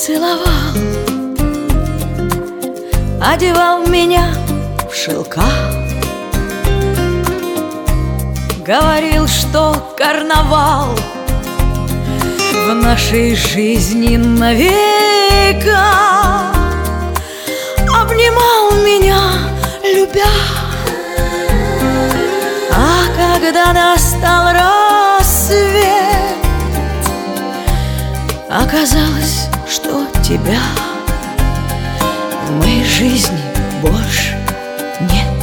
целовал, одевал меня в шелка, говорил, что карнавал в нашей жизни навека, обнимал меня, любя. А когда настал рассвет, оказалось, что тебя в моей жизни больше нет.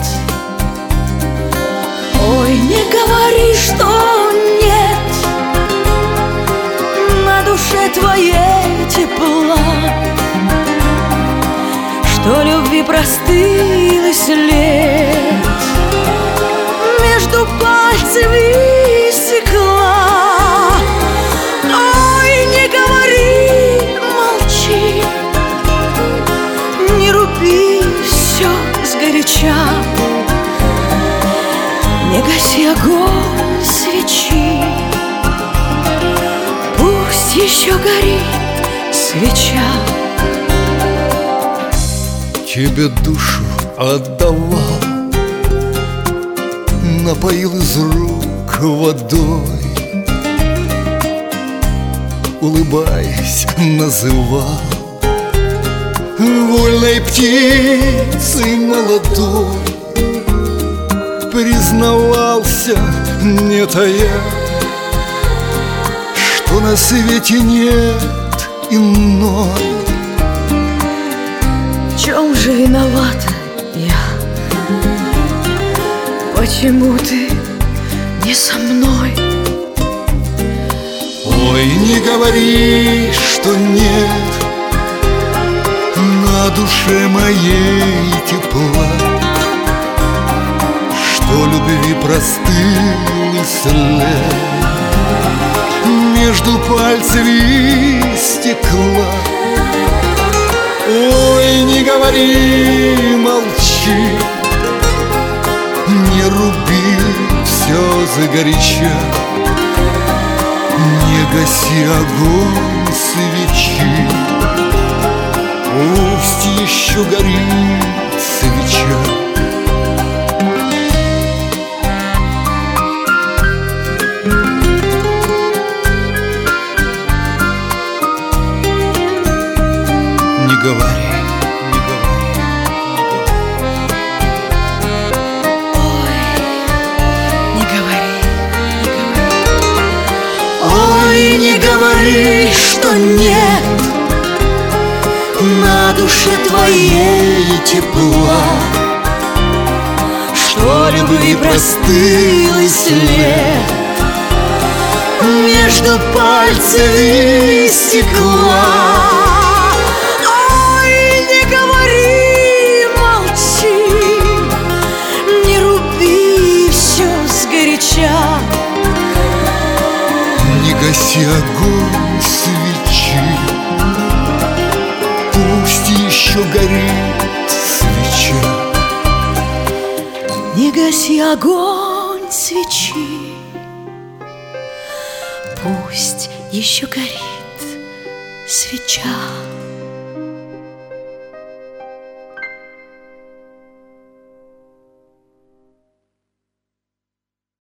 Ой, не говори, что нет на душе твоей тепла, что любви простыл и след между пальцев истекла. Ой, не говори, молчи, не руби все сгоряча, не гаси огонь свечи, пусть еще горит свеча. Тебе душу отдавал, напоил из рук водой, улыбаясь, называл вольной птицей молодой. Признавался, не тая, что на свете нет иной. В чем же виновата я? Почему ты не со мной? Ой, не говори, что нет на душе моей тепла, что любви простыл и след между пальцев истекла. Ой, не говори, молчи, не руби все загоряча, не гаси огонь свечи, пусть еще горит свеча. Не говори, не говори, не говори. Ой, не говори, не говори. Ой, не говори, что нет на душе твоей тепла, что любви простыл и след между пальцев истекла. Не гаси огонь свечи, пусть еще горит свеча. Не гаси огонь свечи, пусть еще горит свеча.